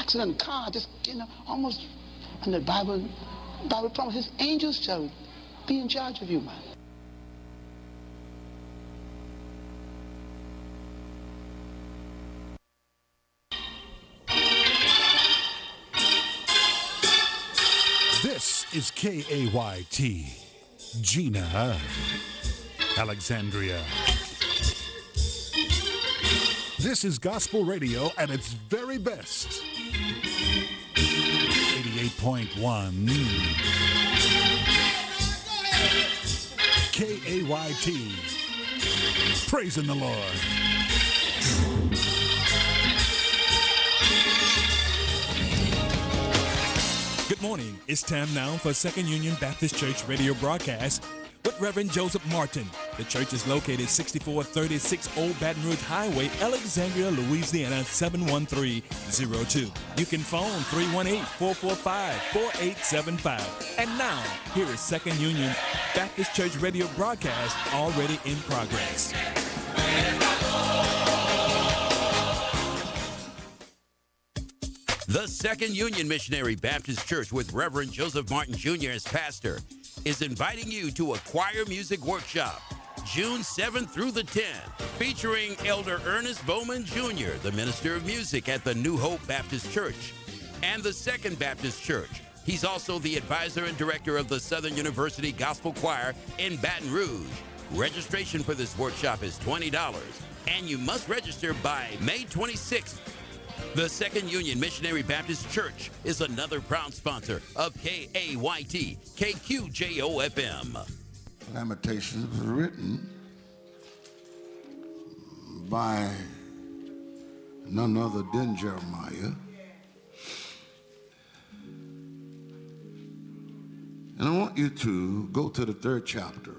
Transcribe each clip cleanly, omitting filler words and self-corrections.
accident car, just, almost, and the Bible promises angels shall be in charge of you, man. This is KAYT, Gina, Alexandria. This is gospel radio at its very best. 88.1 KAYT. Praising the Lord. Good morning. It's time now for Second Union Baptist Church radio broadcast with Reverend Joseph Martin. The church is located 6436 Old Baton Rouge Highway, Alexandria, Louisiana 71302. You can phone 318-445-4875. And now, here is Second Union Baptist Church radio broadcast already in progress. The Second Union Missionary Baptist Church with Reverend Joseph Martin Jr. as pastor is inviting you to a choir music workshop June 7th through the 10th, featuring Elder Ernest Bowman Jr., the minister of music at the New Hope Baptist Church and the Second Baptist Church. He's also the advisor and director of the Southern University Gospel Choir in Baton Rouge. Registration for this workshop is $20, and you must register by May 26th. The Second Union Missionary Baptist Church is another proud sponsor of KAYT, KQJO-FM. Lamentations was written by none other than Jeremiah. And I want you to go to the 3rd chapter.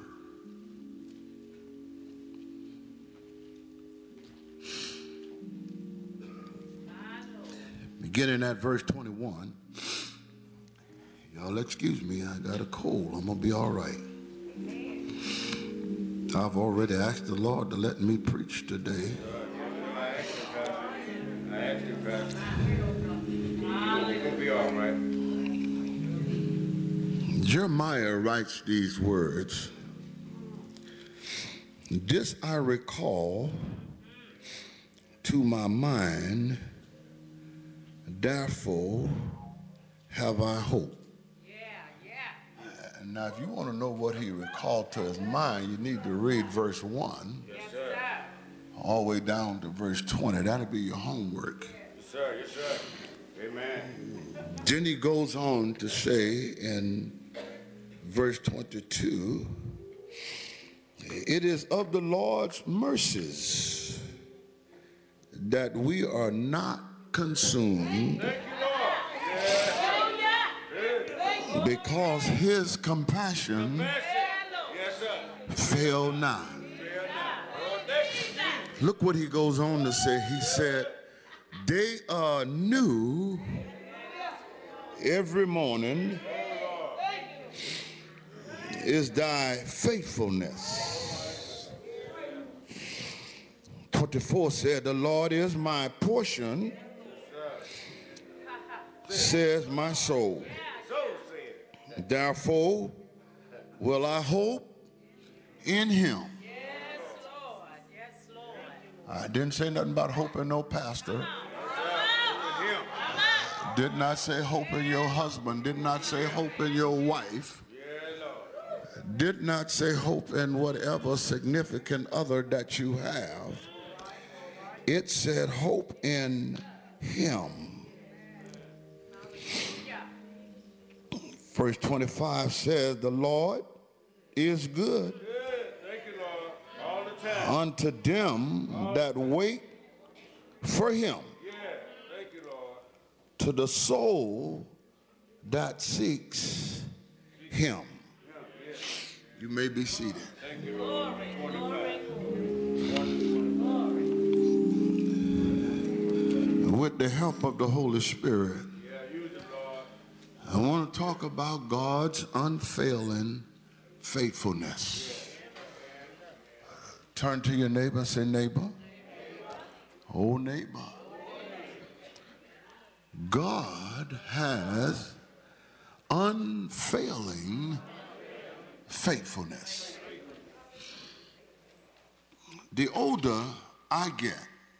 Beginning at verse 21. Y'all excuse me, I got a cold. I'm going to be all right. I've already asked the Lord to let me preach today. I asked you, Pastor. You're going to be all right. Jeremiah writes these words. This I recall to my mind, therefore have I hope. Now, if you want to know what he recalled to his mind, you need to read verse 1 all the way down to verse 20. That'll be your homework. Yes, sir. Yes, sir. Amen. Then he goes on to say in verse 22, it is of the Lord's mercies that we are not consumed, because his compassion fail not. Look what he goes on to say. He said, they are new every morning is thy faithfulness. 24 said, the Lord is my portion, says my soul. Therefore will I hope in him. Yes, Lord. Yes, Lord. I didn't say nothing about hope in no pastor. Did not say hope in your husband. Did not say hope in your wife. Did not say hope in whatever significant other that you have. It said hope in him. Verse 25 says, the Lord is good. Thank you, Lord. All the time. Unto them that wait for him. Yeah. Thank you, Lord. To the soul that seeks him. You may be seated. Thank you, Lord. With the help of the Holy Spirit, I want to talk about God's unfailing faithfulness. Turn to your neighbor and say, neighbor, oh neighbor, God has unfailing faithfulness. The older I get,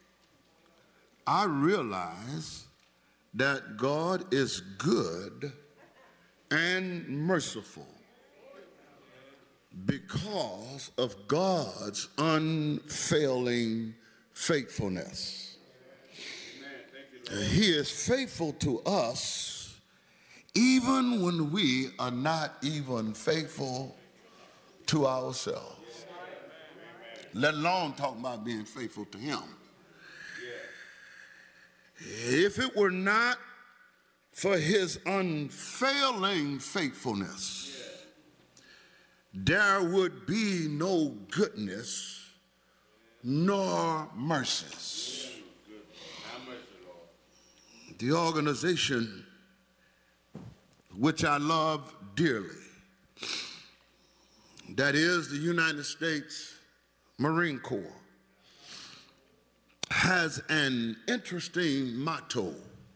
I realize that God is good and merciful because of God's unfailing faithfulness. He is faithful to us even when we are not even faithful to ourselves, let alone talk about being faithful to him. If it were not for his unfailing faithfulness, there would be no goodness nor mercies. The organization which I love dearly, that is the United States Marine Corps, has an interesting motto: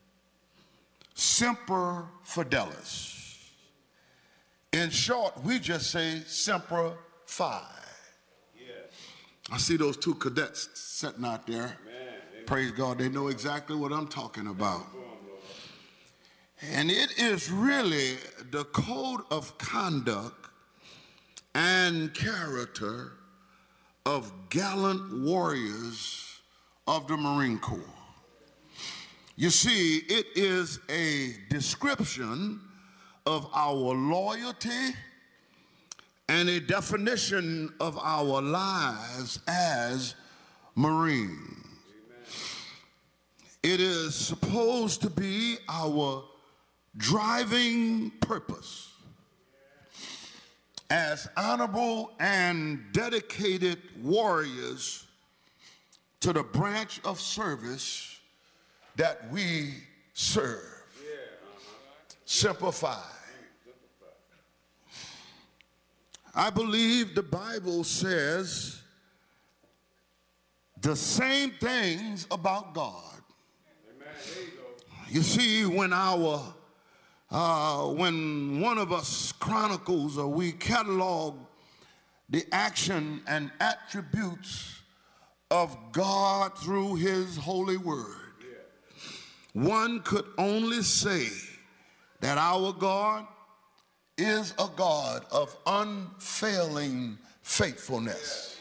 Semper Fidelis. In short, we just say Semper Fi. I see those two cadets sitting out there. Praise God, they know exactly what I'm talking about. And it is really the code of conduct and character of gallant warriors of the Marine Corps. You see, it is a description of our loyalty and a definition of our lives as Marines. It is supposed to be our driving purpose as honorable and dedicated warriors to the branch of service that we serve. Semper Fi. I believe the Bible says the same things about God. You see, when one of us chronicles or we catalog the action and attributes of God through his holy word, one could only say that our God is a God of unfailing faithfulness.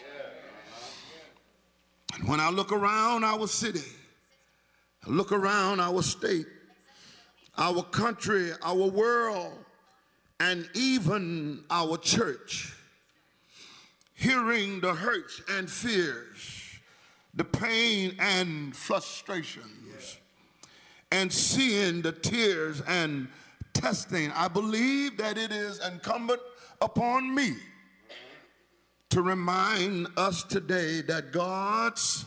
And when I look around our city, I look around our state, our country, our world, and even our church, hearing the hurts and fears, the pain and frustrations, and seeing the tears and testing, I believe that it is incumbent upon me to remind us today that God's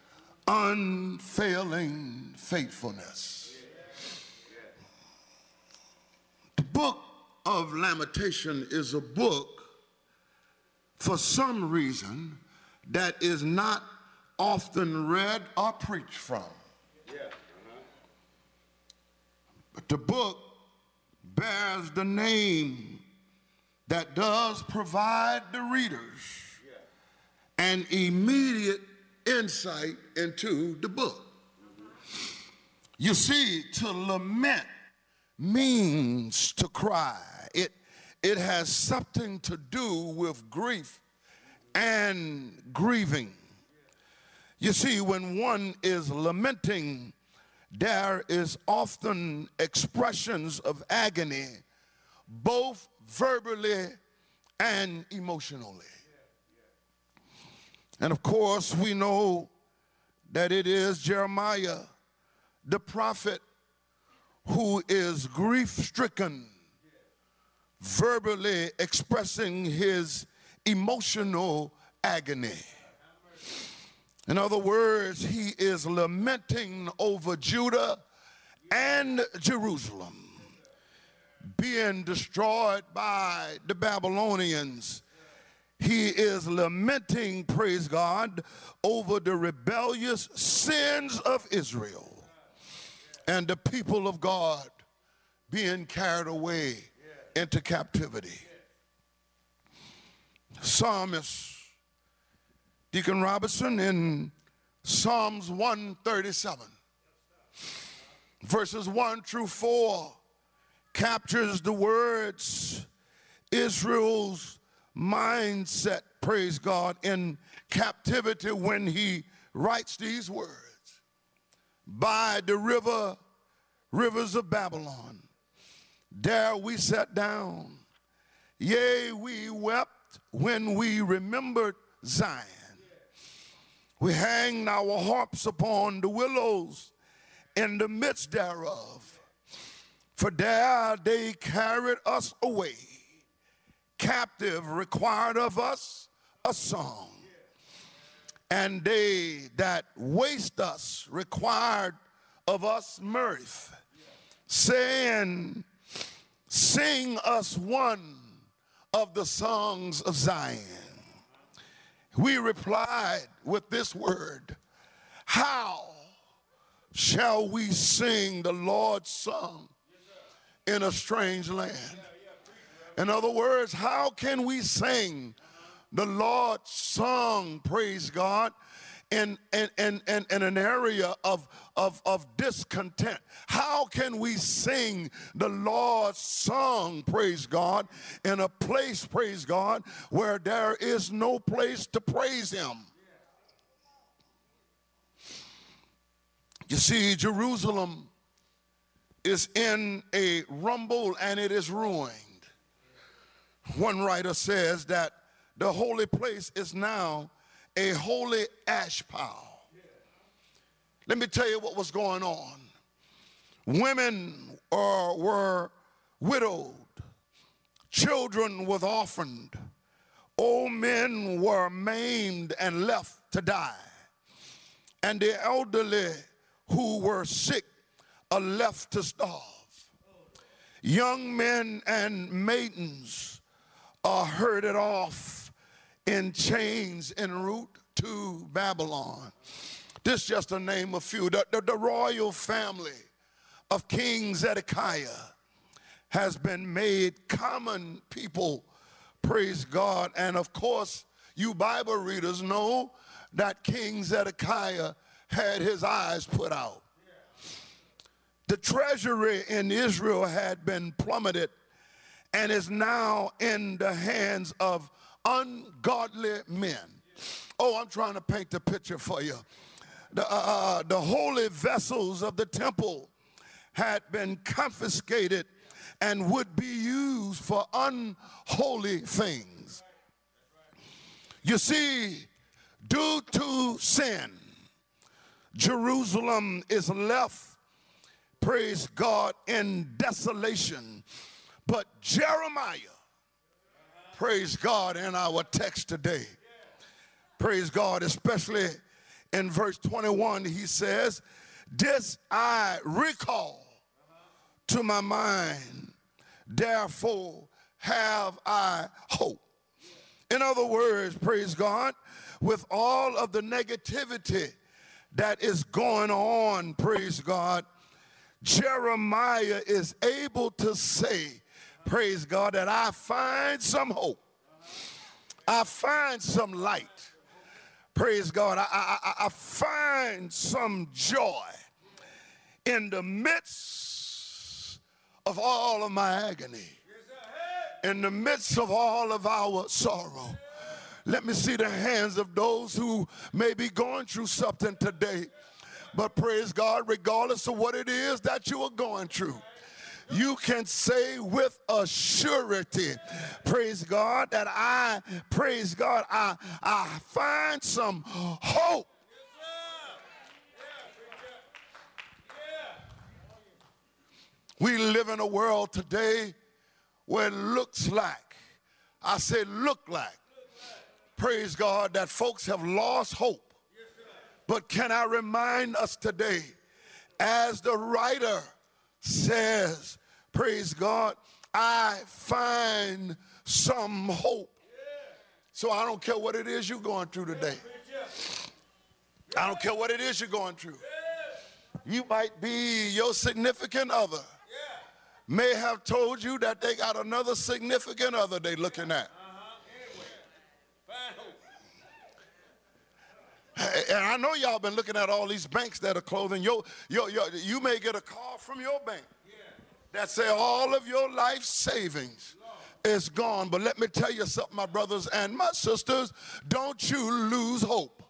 unfailing faithfulness. The book of Lamentation is a book, for some reason, that is not often read or preached from. But the book bears the name that does provide the readers an immediate insight into the book. You see, to lament means to cry. It has something to do with grief and grieving. You see, when one is lamenting, there is often expressions of agony, both verbally and emotionally. And of course, we know that it is Jeremiah, the prophet, who is grief-stricken, verbally expressing his emotional agony. In other words, he is lamenting over Judah and Jerusalem being destroyed by the Babylonians. He is lamenting, praise God, over the rebellious sins of Israel. and the people of God being carried away into captivity. Psalmist Deacon Robertson in Psalms 137, verses 1 through 4, captures the words Israel's mindset, praise God, in captivity when he writes these words. By the rivers of Babylon, there we sat down. Yea, we wept when we remembered Zion. We hanged our harps upon the willows in the midst thereof. For there they carried us away. Captive required of us a song. And they that waste us required of us mirth, saying, sing us one of the songs of Zion. We replied with this word, how shall we sing the Lord's song in a strange land? In other words, how can we sing the Lord's song, praise God, in an area of discontent? How can we sing the Lord's song, praise God, in a place, praise God, where there is no place to praise him? You see, Jerusalem is in a rumble and it is ruined. One writer says that the holy place is now a holy ash pile. Let me tell you what was going on. Women were widowed. Children were orphaned. Old men were maimed and left to die. And the elderly who were sick are left to starve. Young men and maidens are herded off in chains en route to Babylon. This is just to name a few. The royal family of King Zedekiah has been made common people, praise God. And of course, you Bible readers know that King Zedekiah had his eyes put out. The treasury in Israel had been plummeted and is now in the hands of ungodly men. Oh, I'm trying to paint the picture for you. The holy vessels of the temple had been confiscated and would be used for unholy things. You see, due to sin, Jerusalem is left, praise God, in desolation. But Jeremiah, praise God, in our text today, praise God, especially in verse 21, he says, this I recall to my mind, therefore have I hope. In other words, praise God, with all of the negativity that is going on, praise God, Jeremiah is able to say, praise God, that I find some hope. I find some light. Praise God. I find some joy in the midst of all of my agony, in the midst of all of our sorrow. Let me see the hands of those who may be going through something today. But praise God, regardless of what it is that you are going through, you can say with a surety, praise God, that I find some hope. We live in a world today where it looks like, I say look like, praise God, that folks have lost hope. But can I remind us today, as the writer says, praise God, I find some hope. So I don't care what it is you're going through today. I don't care what it is you're going through. You might be your significant other. May have told you that they got another significant other they looking at. And I know y'all been looking at all these banks that are closing. You may get a call from your bank that say all of your life savings is gone. But let me tell you something, my brothers and my sisters, don't you lose hope.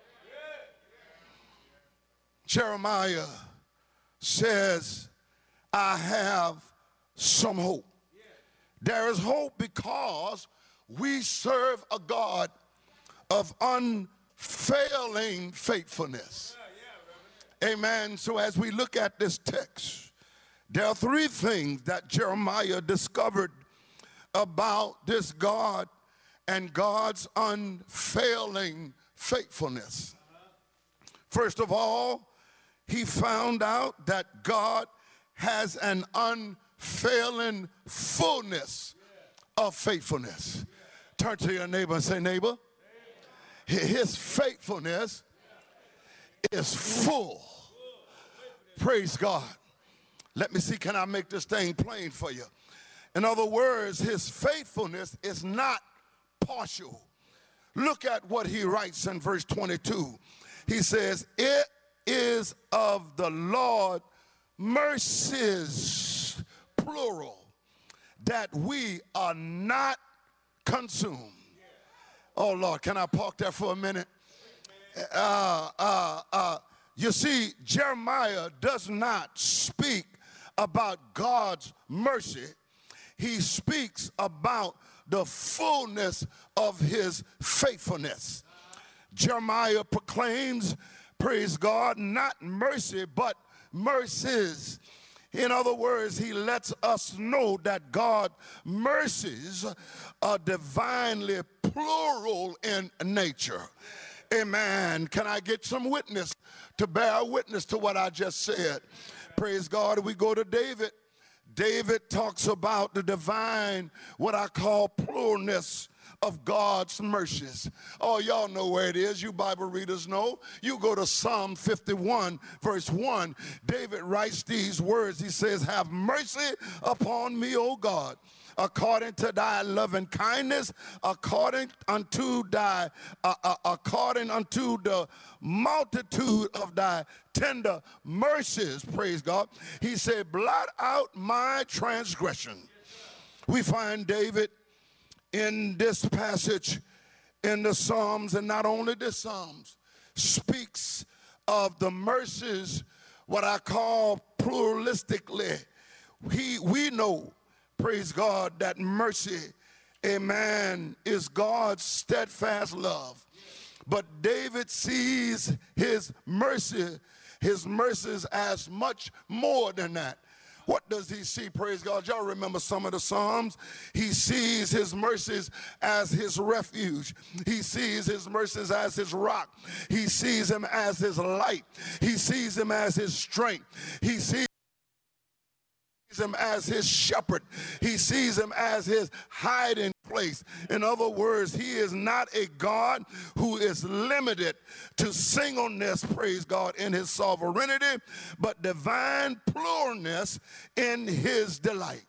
Jeremiah says, I have some hope. There is hope because we serve a God of unfailing faithfulness. Amen. So as we look at this text, there are three things that Jeremiah discovered about this God and God's unfailing faithfulness. First of all, he found out that God has an unfailing fullness of faithfulness. Turn to your neighbor and say, neighbor, his faithfulness is full. Praise God. Let me see, can I make this thing plain for you? In other words, his faithfulness is not partial. Look at what he writes in verse 22. He says, it is of the Lord mercies, plural, that we are not consumed. Oh, Lord, can I park there for a minute? You see, Jeremiah does not speak about God's mercy. He speaks about the fullness of his faithfulness. Jeremiah proclaims, praise God, not mercy, but mercies. In other words, he lets us know that God's mercies are divinely plural in nature. Amen. Can I get some witness to bear witness to what I just said? Praise God. We go to David. David talks about the divine, what I call pluralness of God's mercies. Oh, y'all know where it is. You Bible readers know. You go to Psalm 51, verse 1. David writes these words. He says, have mercy upon me, O God, according to thy loving kindness, according unto the multitude of thy tender mercies. Praise God. He said, blot out my transgression. We find David in this passage in the Psalms, and not only the Psalms, speaks of the mercies, what I call pluralistically. We know, praise God, that mercy, amen, is God's steadfast love. But David sees his mercies as much more than that. What does he see? Praise God. Y'all remember some of the Psalms? He sees his mercies as his refuge. He sees his mercies as his rock. He sees him as his light. He sees him as his strength. He sees him as his shepherd. He sees him as his hiding place. In other words, he is not a God who is limited to singleness, praise God, in his sovereignty, but divine pluralness in his delight.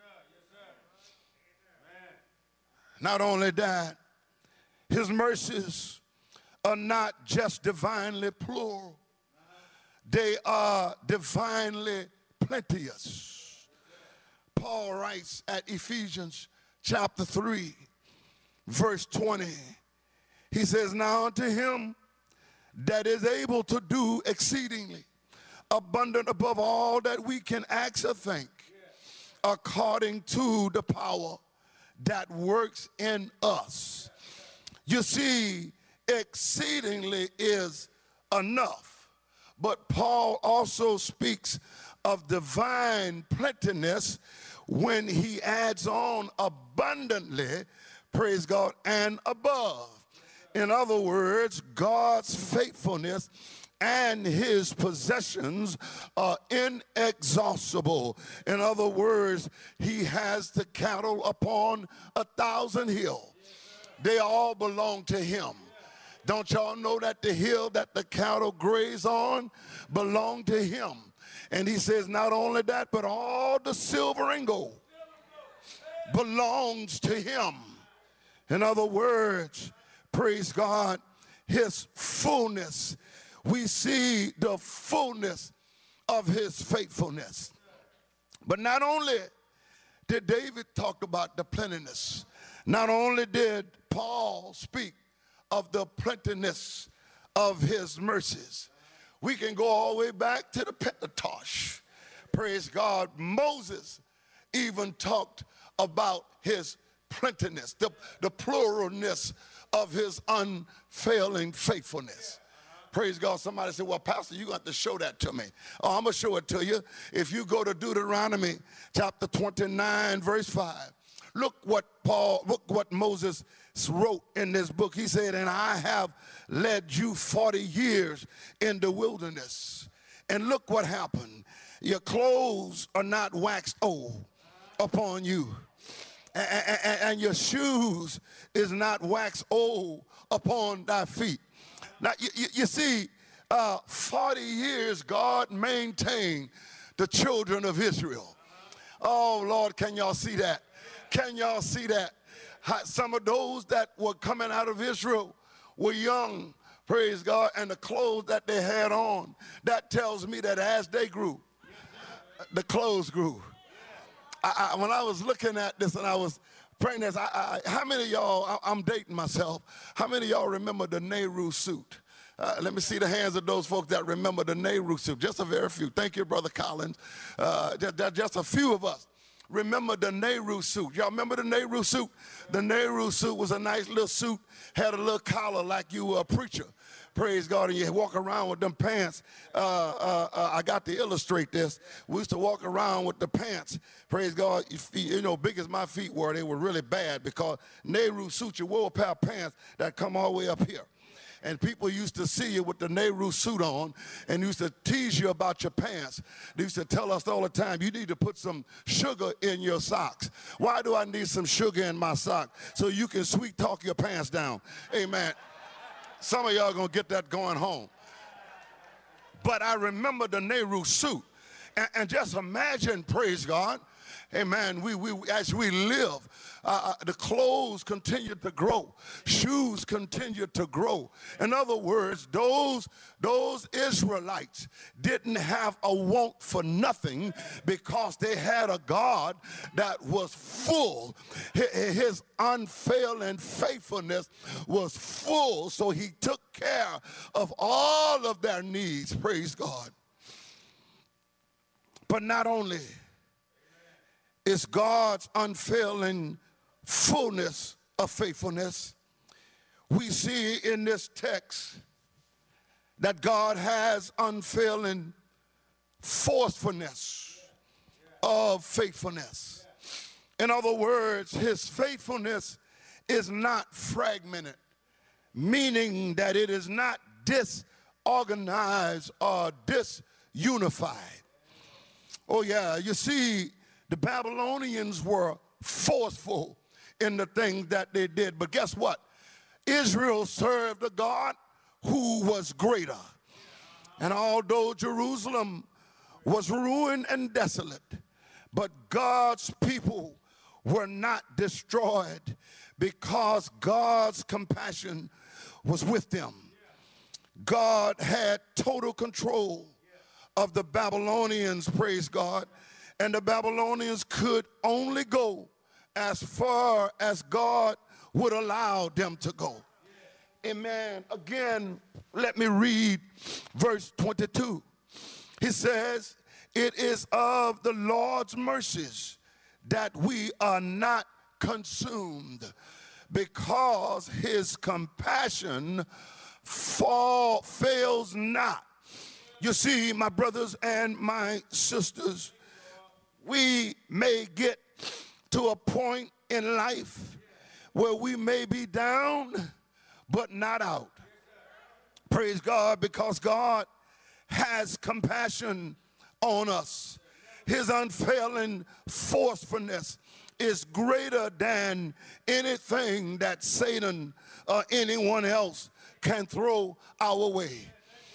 Not only that, his mercies are not just divinely plural, they are divinely plenteous. Paul writes at Ephesians chapter 3, verse 20. He says, now unto him that is able to do exceedingly abundant above all that we can ask or think, according to the power that works in us. You see, exceedingly is enough. But Paul also speaks of divine plenteousness when he adds on abundantly, praise God, and above. In other words, God's faithfulness and his possessions are inexhaustible. In other words, he has the cattle upon 1,000 hills. They all belong to him. Don't y'all know that the hill that the cattle graze on belonged to him? And he says not only that, but all the silver and gold belongs to him. In other words, praise God, his fullness. We see the fullness of his faithfulness. But not only did David talk about the plentiness, not only did Paul speak of the plentiness of his mercies. We can go all the way back to the Pentateuch. Praise God. Moses even talked about his plentiness, the pluralness of his unfailing faithfulness. Praise God. Somebody said, well, Pastor, you're going to have to show that to me. Oh, I'm going to show it to you. If you go to Deuteronomy chapter 29, verse 5, look what Moses wrote in this book. He said, and I have led you 40 years in the wilderness. And look what happened. Your clothes are not waxed old upon you. And your shoes is not waxed old upon thy feet. Now, you see, 40 years God maintained the children of Israel. Oh, Lord, can y'all see that? Can y'all see that? Some of those that were coming out of Israel were young, praise God, and the clothes that they had on, that tells me that as they grew, the clothes grew. When I was looking at this and I was praying this, how many of y'all, I'm dating myself, how many of y'all remember the Nehru suit? Let me see the hands of those folks that remember the Nehru suit. Just a very few. Thank you, Brother Collins. Just a few of us remember the Nehru suit. Y'all remember the Nehru suit? The Nehru suit was a nice little suit, had a little collar like you were a preacher. Praise God, and you walk around with them pants. I got to illustrate this. We used to walk around with the pants. Praise God, you know, big as my feet were, they were really bad because Nehru suit, you wore a pair of pants that come all the way up here. And people used to see you with the Nehru suit on and used to tease you about your pants. They used to tell us all the time, you need to put some sugar in your socks. Why do I need some sugar in my sock? So you can sweet talk your pants down. Amen. Some of y'all gonna get that going home. But I remember the Nehru suit. And just imagine, praise God, amen, we as we live, the clothes continue to grow. Shoes continue to grow. In other words, those Israelites didn't have a want for nothing because they had a God that was full. His unfailing faithfulness was full, so he took care of all of their needs, praise God. But not only is God's unfailing fullness of faithfulness, we see in this text that God has unfailing forcefulness of faithfulness. In other words, his faithfulness is not fragmented, meaning that it is not disorganized or disunified. Oh yeah, you see, the Babylonians were forceful in the things that they did. But guess what? Israel served a God who was greater. And although Jerusalem was ruined and desolate, but God's people were not destroyed because God's compassion was with them. God had total control of the Babylonians, praise God. And the Babylonians could only go as far as God would allow them to go. Amen. Again, let me read verse 22. He says, it is of the Lord's mercies that we are not consumed, because his compassion fails not. You see, my brothers and my sisters, we may get to a point in life where we may be down, but not out. Praise God, because God has compassion on us. His unfailing forcefulness is greater than anything that Satan or anyone else can throw our way.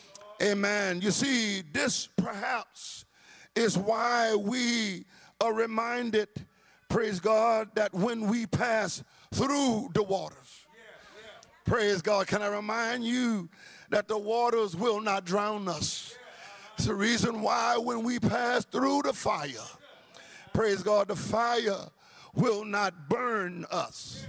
Amen. You see, this perhaps is why we are reminded, praise God, that when we pass through the waters, praise God, can I remind you that the waters will not drown us? It's the reason why when we pass through the fire, praise God, the fire will not burn us.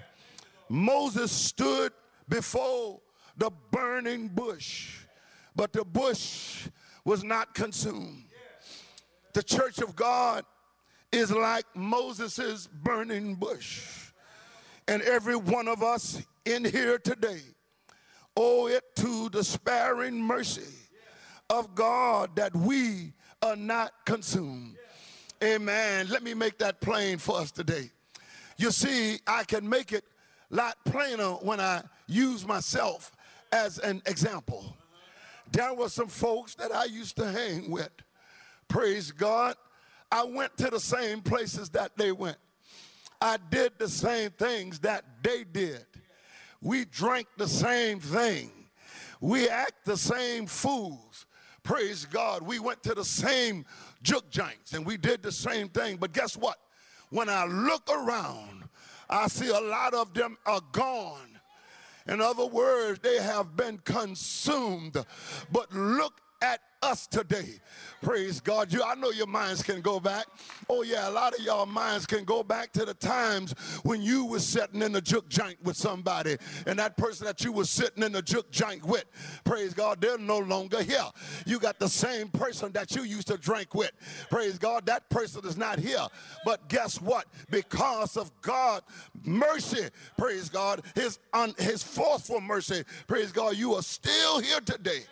Moses stood before the burning bush, but the bush was not consumed. The church of God is like Moses' burning bush. And every one of us in here today owe it to the sparing mercy of God that we are not consumed. Amen. Let me make that plain for us today. You see, I can make it a lot plainer when I use myself as an example. There were some folks that I used to hang with. Praise God. I went to the same places that they went. I did the same things that they did. We drank the same thing. We act the same fools. Praise God. We went to the same juke joints and we did the same thing. But guess what? When I look around, I see a lot of them are gone. In other words, they have been consumed. But look at us today. Praise God. I know your minds can go back. Oh yeah, a lot of y'all minds can go back to the times when you was sitting in the juke joint with somebody, and that person that you was sitting in the juke joint with, praise God, they're no longer here. You got the same person that you used to drink with. Praise God, that person is not here. But guess what? Because of God's mercy, praise God, his forceful mercy, praise God, you are still here today.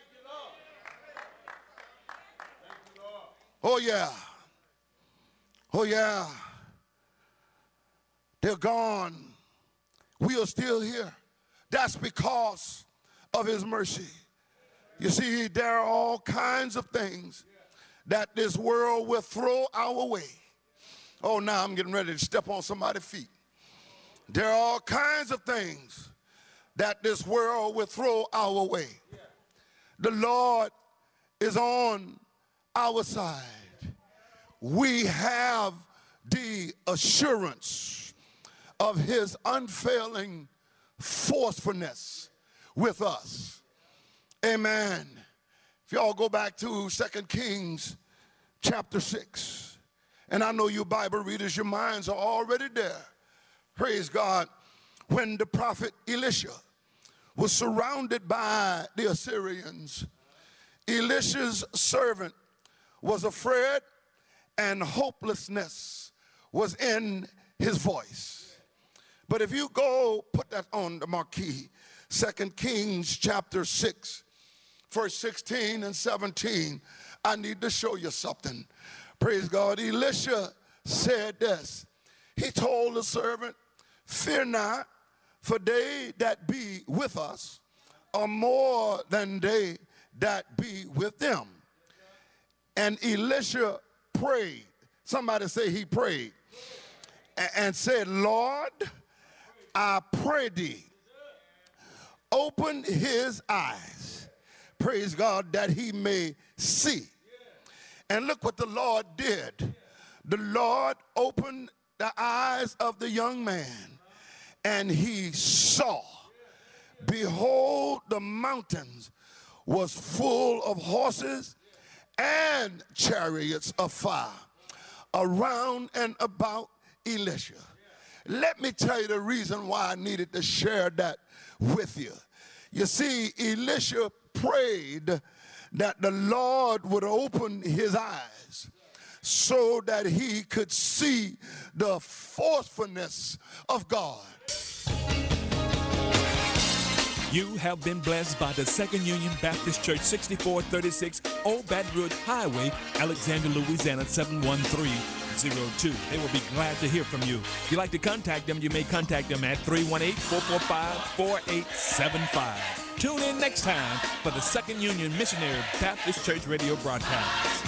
Oh yeah. Oh yeah. They're gone. We are still here. That's because of his mercy. You see, there are all kinds of things that this world will throw our way. Oh, now I'm getting ready to step on somebody's feet. There are all kinds of things that this world will throw our way. The Lord is on our side. We have the assurance of his unfailing forcefulness with us. Amen. If y'all go back to 2 Kings chapter 6, and I know you Bible readers, your minds are already there. Praise God. When the prophet Elisha was surrounded by the Assyrians, Elisha's servant was afraid, and hopelessness was in his voice. But if you go, put that on the marquee, 2 Kings chapter 6, verse 16 and 17, I need to show you something. Praise God. Elisha said this. He told the servant, fear not, for they that be with us are more than they that be with them. And Elisha prayed. Somebody say he prayed. And said, Lord, I pray thee, open his eyes, praise God, that he may see. And look what the Lord did. The Lord opened the eyes of the young man, and he saw. Behold, the mountains was full of horses and chariots of fire around and about Elisha. Let me tell you the reason why I needed to share that with you. You see, Elisha prayed that the Lord would open his eyes so that he could see the forcefulness of God. You have been blessed by the Second Union Baptist Church, 6436 Old Baton Rouge Highway, Alexandria, Louisiana, 71302. They will be glad to hear from you. If you'd like to contact them, you may contact them at 318-445-4875. Tune in next time for the Second Union Missionary Baptist Church radio broadcast.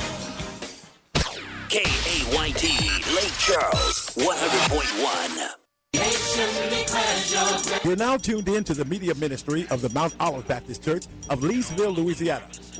KAYT, Lake Charles, 100.1. You're now tuned in to the media ministry of the Mount Olive Baptist Church of Leesville, Louisiana,